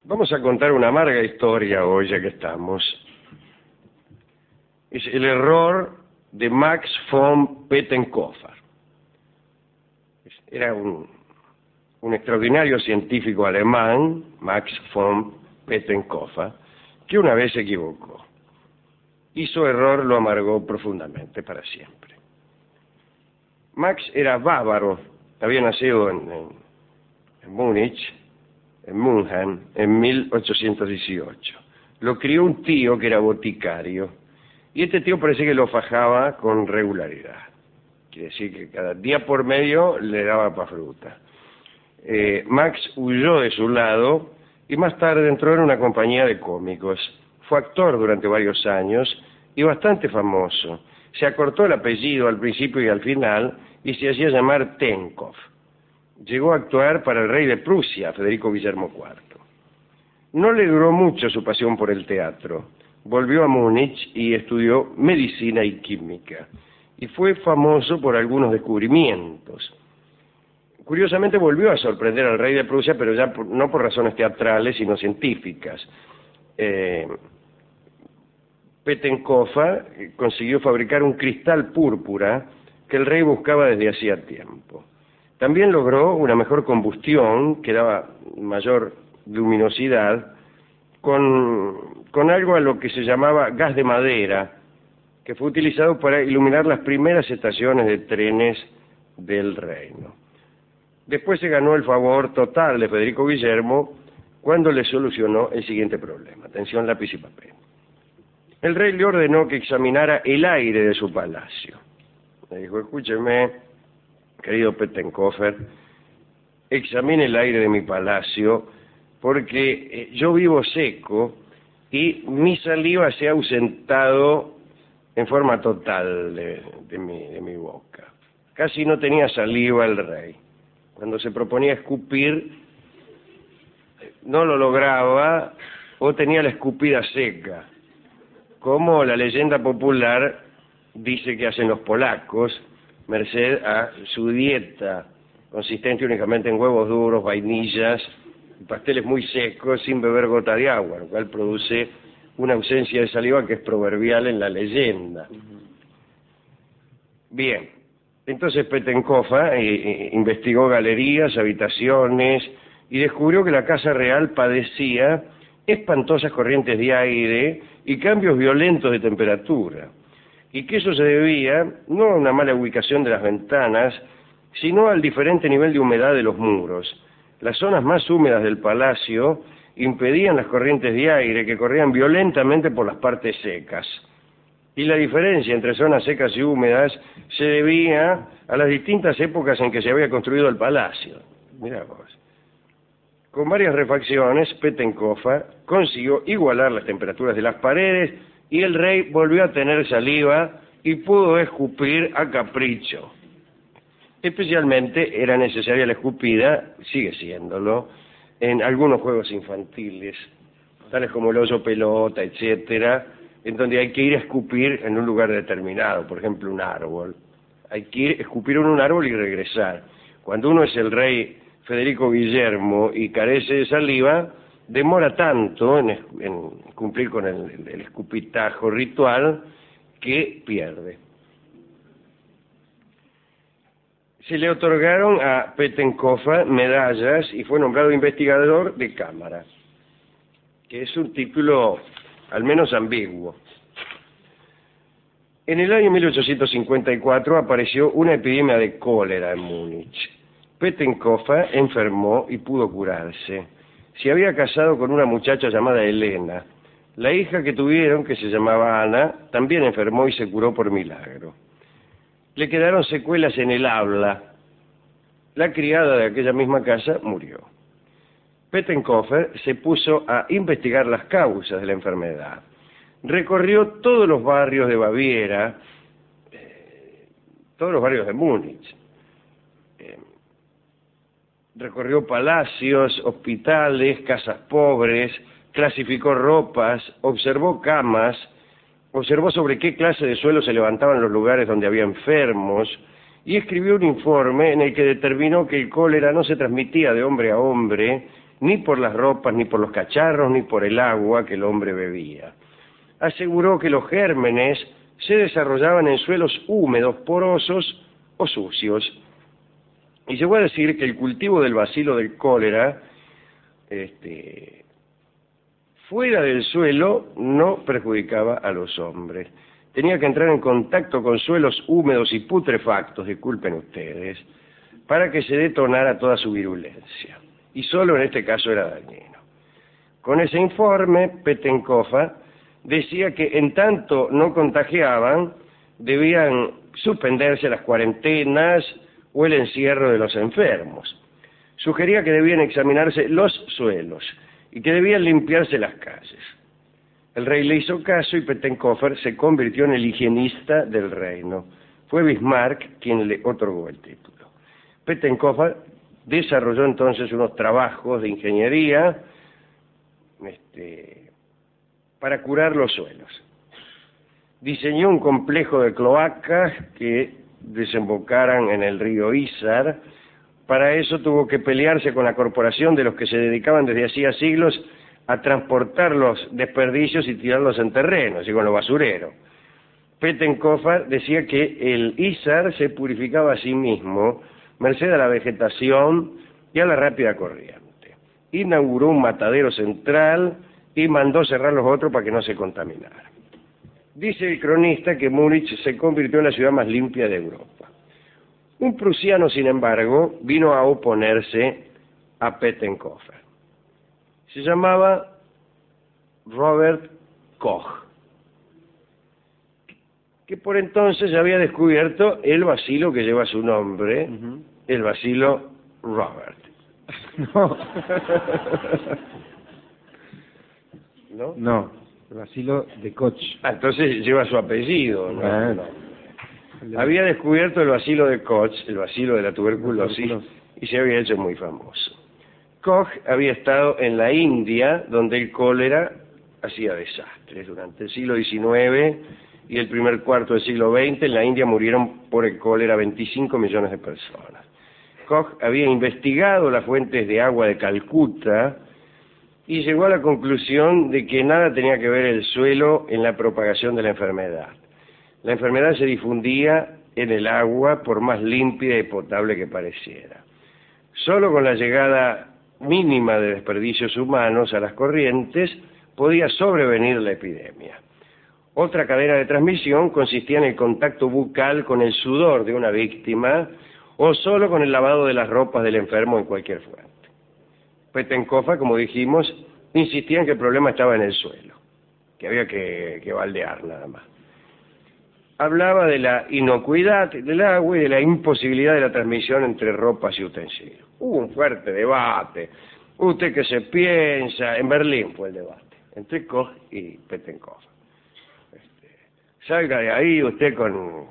Vamos a contar una amarga historia hoy, ya que estamos. Es el error de Max von Pettenkofer. Era un extraordinario científico alemán, Max von Pettenkofer, que una vez se equivocó. Y su error lo amargó profundamente para siempre. Max era bávaro, había nacido en Múnich, en München, en 1818. Lo crió un tío que era boticario, y este tío parece que lo fajaba con regularidad. Quiere decir que cada día por medio le daba pa' fruta. Max huyó de su lado y más tarde entró en una compañía de cómicos. Fue actor durante varios años y bastante famoso. Se acortó el apellido al principio y al final y se hacía llamar Tenkov. Llegó a actuar para el rey de Prusia, Federico Guillermo IV. No le duró mucho su pasión por el teatro. Volvió a Múnich y estudió medicina y química. Y fue famoso por algunos descubrimientos. Curiosamente volvió a sorprender al rey de Prusia, pero ya no por razones teatrales, sino científicas. Pettenkofer consiguió fabricar un cristal púrpura que el rey buscaba desde hacía tiempo. También logró una mejor combustión, que daba mayor luminosidad, con algo a lo que se llamaba gas de madera, que fue utilizado para iluminar las primeras estaciones de trenes del reino. Después se ganó el favor total de Federico Guillermo cuando le solucionó el siguiente problema. Atención, lápiz y papel. El rey le ordenó que examinara el aire de su palacio. Le dijo: escúcheme, querido Pettenkofer, examine el aire de mi palacio porque yo vivo seco y mi saliva se ha ausentado en forma total de mi boca. Casi no tenía saliva el rey. Cuando se proponía escupir, no lo lograba o tenía la escupida seca, como la leyenda popular dice que hacen los polacos, merced a su dieta consistente únicamente en huevos duros, vainillas y pasteles muy secos sin beber gota de agua, lo cual produce una ausencia de saliva que es proverbial en la leyenda. Bien, entonces Pettenkofer investigó galerías, habitaciones y descubrió que la casa real padecía espantosas corrientes de aire y cambios violentos de temperatura, y que eso se debía no a una mala ubicación de las ventanas, sino al diferente nivel de humedad de los muros. Las zonas más húmedas del palacio impedían las corrientes de aire que corrían violentamente por las partes secas. Y la diferencia entre zonas secas y húmedas se debía a las distintas épocas en que se había construido el palacio. Mirá vos. Con varias refacciones, Pettenkofer consiguió igualar las temperaturas de las paredes y el rey volvió a tener saliva y pudo escupir a capricho. Especialmente era necesaria la escupida, sigue siéndolo, en algunos juegos infantiles, tales como el hoyo pelota, etcétera, en donde hay que ir a escupir en un lugar determinado, por ejemplo un árbol. Hay que ir a escupir en un árbol y regresar. Cuando uno es el rey Federico Guillermo y carece de saliva, demora tanto en cumplir con el escupitajo ritual que pierde. Se le otorgaron a Pettenkofer medallas y fue nombrado investigador de cámara, que es un título al menos ambiguo. En el año 1854 apareció una epidemia de cólera en Múnich. Pettenkofer enfermó y pudo curarse. Se había casado con una muchacha llamada Elena. La hija que tuvieron, que se llamaba Ana, también enfermó y se curó por milagro. Le quedaron secuelas en el habla. La criada de aquella misma casa murió. Pettenkofer se puso a investigar las causas de la enfermedad. Recorrió todos los barrios de Baviera, todos los barrios de Múnich. Recorrió palacios, hospitales, casas pobres, clasificó ropas, observó camas, observó sobre qué clase de suelo se levantaban los lugares donde había enfermos y escribió un informe en el que determinó que el cólera no se transmitía de hombre a hombre, ni por las ropas, ni por los cacharros, ni por el agua que el hombre bebía. Aseguró que los gérmenes se desarrollaban en suelos húmedos, porosos o sucios. Y llegó a decir que el cultivo del bacilo del cólera, fuera del suelo, no perjudicaba a los hombres. Tenía que entrar en contacto con suelos húmedos y putrefactos, disculpen ustedes, para que se detonara toda su virulencia. Y solo en este caso era dañino. Con ese informe, Pettenkofer decía que en tanto no contagiaban, debían suspenderse las cuarentenas o el encierro de los enfermos. Sugería que debían examinarse los suelos y que debían limpiarse las calles. El rey le hizo caso y Pettenkofer se convirtió en el higienista del reino. Fue Bismarck quien le otorgó el título. Pettenkofer desarrolló entonces unos trabajos de ingeniería para curar los suelos. Diseñó un complejo de cloacas que desembocaran en el río Isar. Para eso tuvo que pelearse con la corporación de los que se dedicaban desde hacía siglos a transportar los desperdicios y tirarlos en terrenos y con los basureros. Pettenkofer decía que el Isar se purificaba a sí mismo merced a la vegetación y a la rápida corriente. Inauguró un matadero central y mandó cerrar los otros para que no se contaminaran. Dice el cronista que Múnich se convirtió en la ciudad más limpia de Europa. Un prusiano, sin embargo, vino a oponerse a Pettenkofer. Se llamaba Robert Koch, que por entonces había descubierto el bacilo que lleva su nombre, el bacilo Robert. No. ¿No? No, el bacilo de Koch. Ah, entonces lleva su apellido, ¿no? Bueno. Había descubierto el bacilo de Koch, el bacilo de la tuberculosis, y se había hecho muy famoso. Koch había estado en la India, donde el cólera hacía desastres. Durante el siglo XIX y el primer cuarto del siglo XX, en la India murieron por el cólera 25 millones de personas. Koch había investigado las fuentes de agua de Calcuta y llegó a la conclusión de que nada tenía que ver el suelo en la propagación de la enfermedad. La enfermedad se difundía en el agua por más limpia y potable que pareciera. Solo con la llegada mínima de desperdicios humanos a las corrientes podía sobrevenir la epidemia. Otra cadena de transmisión consistía en el contacto bucal con el sudor de una víctima o solo con el lavado de las ropas del enfermo en cualquier fuente. Pettenkofer, como dijimos, insistía en que el problema estaba en el suelo, que había que baldear nada más. Hablaba de la inocuidad del agua y de la imposibilidad de la transmisión entre ropas y utensilios. Hubo un fuerte debate. ¿Usted qué se piensa? En Berlín fue el debate, entre Koch y Pettenkofer. Salga de ahí usted con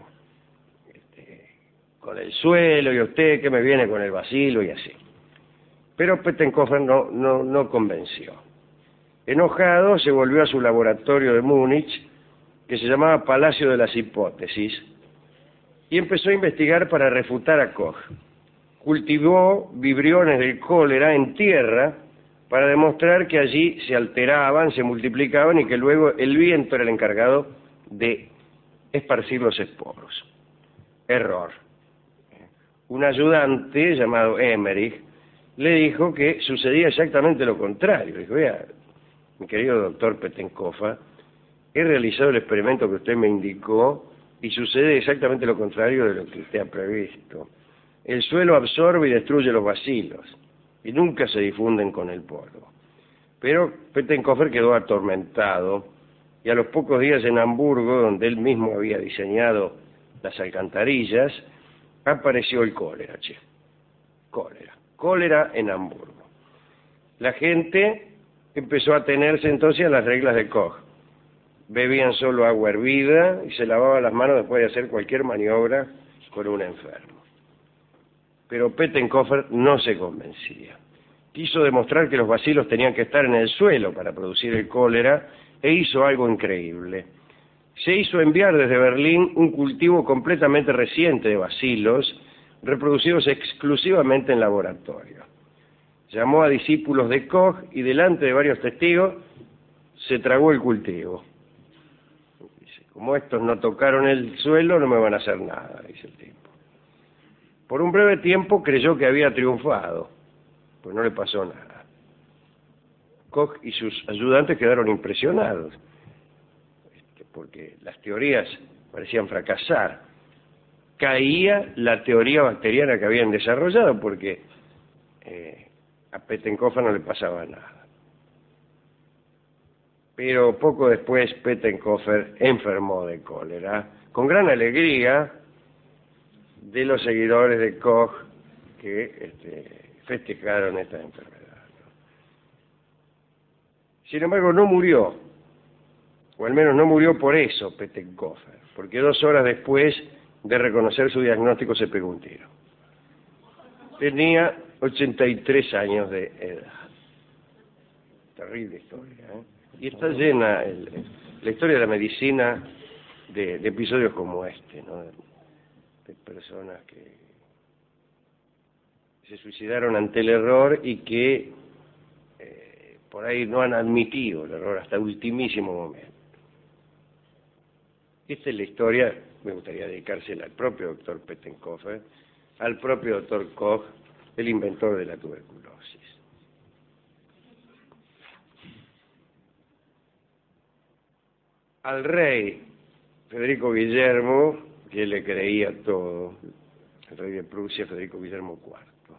el suelo y usted que me viene con el bacilo y así. Pero Pettenkofer no convenció. Enojado se volvió a su laboratorio de Múnich, que se llamaba Palacio de las Hipótesis, y empezó a investigar para refutar a Koch. Cultivó vibriones del cólera en tierra para demostrar que allí se alteraban, se multiplicaban y que luego el viento era el encargado de esparcir los esporos. Error. Un ayudante llamado Emmerich le dijo que sucedía exactamente lo contrario. Dijo: vea, mi querido doctor Pettenkofer, he realizado el experimento que usted me indicó y sucede exactamente lo contrario de lo que usted ha previsto. El suelo absorbe y destruye los bacilos y nunca se difunden con el polvo. Pero Pettenkofer quedó atormentado y a los pocos días en Hamburgo, donde él mismo había diseñado las alcantarillas, apareció el cólera, cólera en Hamburgo. La gente empezó a atenerse entonces a las reglas de Koch. Bebían solo agua hervida y se lavaban las manos después de hacer cualquier maniobra con un enfermo. Pero Pettenkofer no se convencía. Quiso demostrar que los bacilos tenían que estar en el suelo para producir el cólera e hizo algo increíble. Se hizo enviar desde Berlín un cultivo completamente reciente de bacilos, reproducidos exclusivamente en laboratorio. llamó a discípulos de Koch y delante de varios testigos se tragó el cultivo. Dice, como estos no tocaron el suelo, no me van a hacer nada, dice el tipo. Por un breve tiempo creyó que había triunfado, pues no le pasó nada. Koch y sus ayudantes quedaron impresionados, porque las teorías parecían fracasar. Caía la teoría bacteriana que habían desarrollado, porque a Pettenkofer no le pasaba nada. Pero poco después Pettenkofer enfermó de cólera, con gran alegría de los seguidores de Koch que festejaron esta enfermedad. Sin embargo, no murió, o al menos no murió por eso Pettenkofer, porque 2 horas después de reconocer su diagnóstico se pegó un tiro. Tenía 83 años de edad. Terrible historia, ¿eh? Y está llena la historia de la medicina de episodios como este, ¿no? De personas que se suicidaron ante el error y que por ahí no han admitido el error hasta ultimísimo momento. Esta es la historia, me gustaría dedicársela al propio doctor Pettenkofer, al propio doctor Koch, el inventor de la tuberculosis. Al rey Federico Guillermo, que le creía todo, el rey de Prusia, Federico Guillermo IV,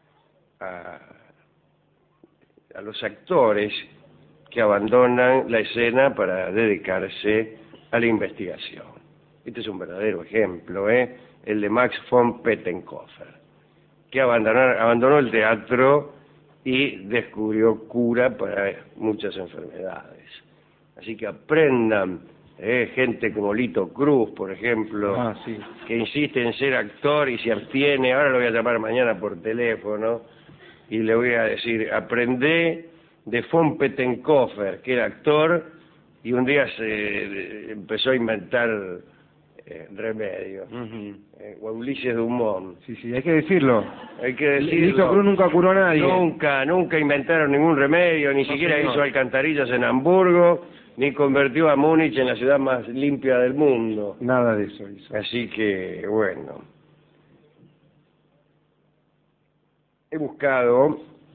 a los actores que abandonan la escena para dedicarse a la investigación. Este es un verdadero ejemplo, el de Max von Pettenkofer, que abandonó el teatro y descubrió cura para muchas enfermedades. Así que aprendan, gente como Lito Cruz, por ejemplo, sí, que insiste en ser actor y se abstiene. Ahora lo voy a llamar mañana por teléfono y le voy a decir, aprendé de von Pettenkofer, que era actor, y un día se empezó a inventar remedios. O a Ulises Dumont. Sí, hay que decirlo. Hay que decirlo. Lito Cruz nunca curó a nadie. Nunca inventaron ningún remedio, ni siquiera hizo alcantarillas en Hamburgo, ni convirtió a Múnich en la ciudad más limpia del mundo. Nada de eso hizo. Así que, bueno. He buscado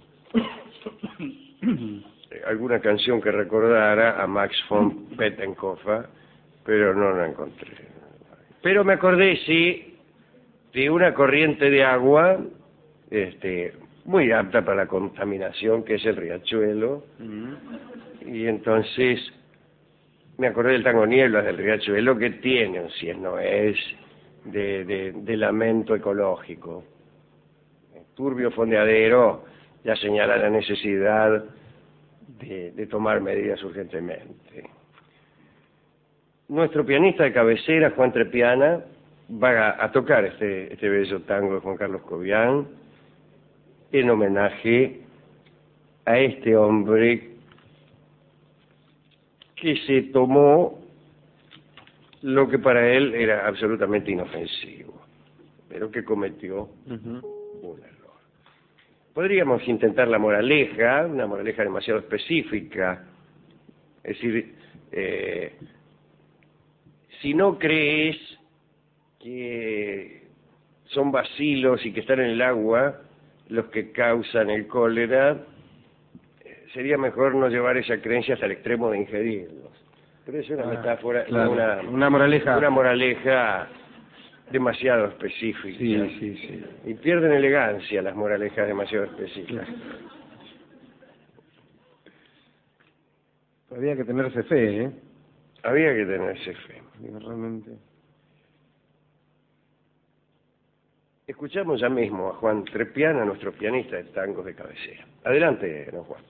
alguna canción que recordara a Max von Pettenkofer, pero no la encontré. Pero me acordé, sí, de una corriente de agua muy apta para la contaminación, que es el riachuelo. Y entonces me acordé del tango Nieblas del riachuelo, que tiene un si es no es de lamento ecológico. El turbio fondeadero ya señala la necesidad de tomar medidas urgentemente. Nuestro pianista de cabecera, Juan Trepiana, va a tocar este bello tango de Juan Carlos Cobian en homenaje a este hombre que se tomó lo que para él era absolutamente inofensivo, pero que cometió un error. Podríamos intentar la moraleja, una moraleja demasiado específica, es decir, si no crees que son bacilos y que están en el agua los que causan el cólera, sería mejor no llevar esa creencia hasta el extremo de ingerirlos. Pero es una metáfora, claro. Una moraleja demasiado específica. Sí. Y pierden elegancia las moralejas demasiado específicas. Había que tenerse fe, ¿eh? Había que tenerse fe. Realmente. Escuchamos ya mismo a Juan Trepiana, nuestro pianista de tangos de cabecera. Adelante, don Juan.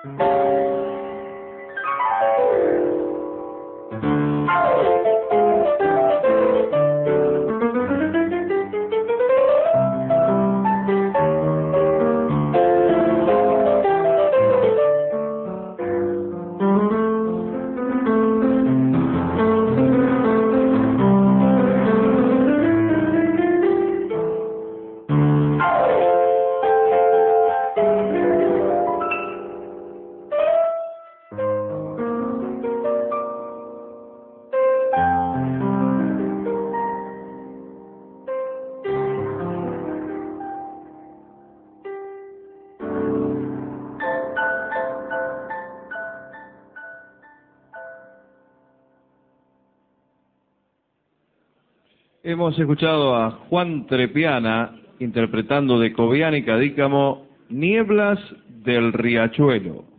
Hemos escuchado a Juan Trepiana interpretando de Cobián y Cadícamo Nieblas del Riachuelo.